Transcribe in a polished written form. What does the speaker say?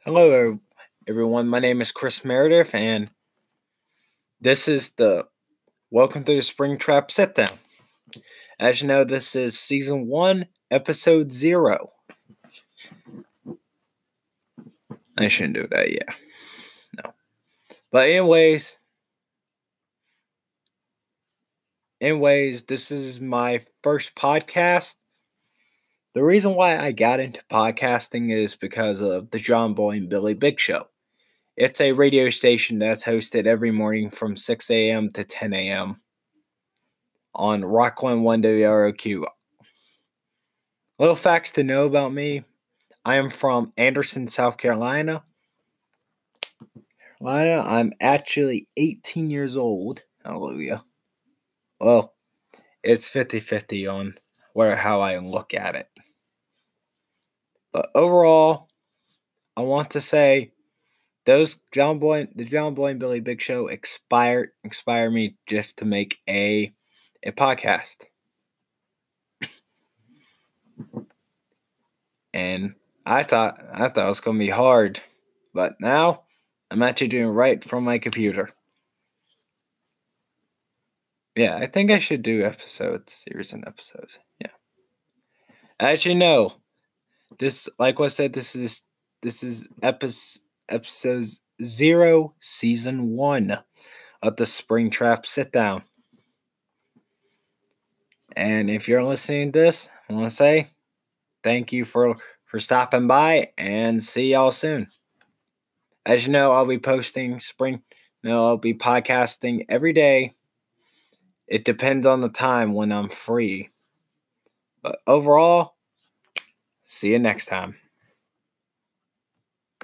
Hello, everyone. My name is Chris Meredith, and this is the Welcome to the Spring Trap Sit Down. As you know, this is Season 1, Episode 0. I shouldn't do that, yeah. No. But anyways, this is my first podcast. The reason why I got into podcasting is because of the John Boy and Billy Big Show. It's a radio station that's hosted every morning from 6 a.m. to 10 a.m. on Rock 1 WROQ. Little facts to know about me. I am from Anderson, South Carolina. I'm actually 18 years old. Hallelujah. Well, it's 50-50 on how I look at it. But overall, I want to say the John Boy and Billy Big Show inspire me just to make a podcast. And I thought it was going to be hard, but now I'm actually doing it right from my computer. Yeah, I think I should do series and episodes. Yeah. Actually, no. This, like I said, this is episode 0, season 1 of the Spring Trap Sit Down. And if you're listening to this, I want to say thank you for stopping by, and see y'all soon. As you know, I'll be I'll be podcasting every day. It depends on the time when I'm free. But overall, see you next time.